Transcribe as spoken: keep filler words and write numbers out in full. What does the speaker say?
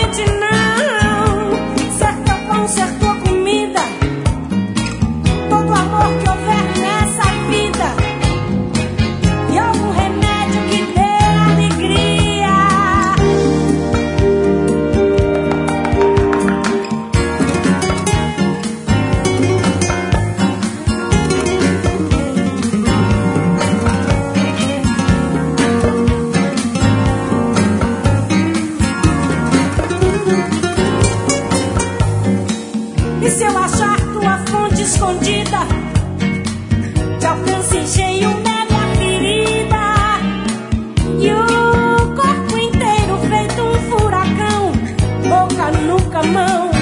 mente não. Certo é pão, certo é comida. Todo amor que houver nessa vida. E algum remédio que dê alegria. E se eu achar tua fonte escondida, te alcance em cheio, nele a ferida. E o corpo inteiro feito um furacão, boca, nuca, mão.